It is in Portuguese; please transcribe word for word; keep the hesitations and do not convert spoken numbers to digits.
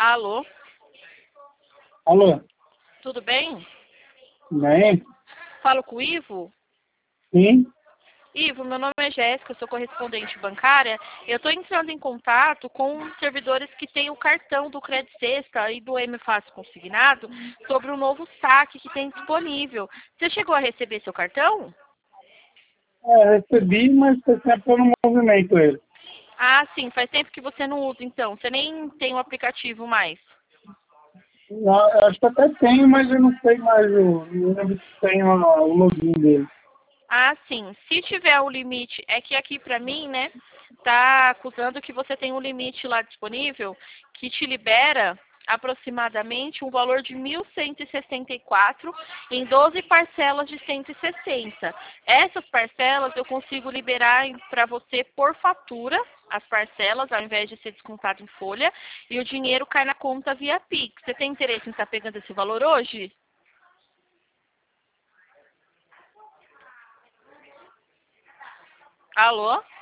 Alô, Alô? tudo bem? Bem? Falo com o Ivo? Sim? Ivo, meu nome é Jéssica, eu sou correspondente bancária. Eu estou entrando em contato com os servidores que têm o cartão do Crédito Sexta e do M Fácil Consignado sobre o novo saque que tem disponível. Você chegou a receber seu cartão? É, recebi, mas faz tempo que eu não movimento ele. Ah, sim, faz tempo que você não usa então. Você nem tem o aplicativo mais. Não, eu acho que até tenho, mas eu não sei mais o. Não lembro se tem o, o login dele. Ah, sim. Se tiver o limite, é que aqui pra mim, né, tá acusando que você tem um limite lá disponível que te libera aproximadamente um valor de mil cento e sessenta e quatro em doze parcelas de cento e sessenta. Essas parcelas eu consigo liberar para você por fatura, as parcelas, ao invés de ser descontado em folha, e o dinheiro cai na conta via Pix. Você tem interesse em estar pegando esse valor hoje? Alô?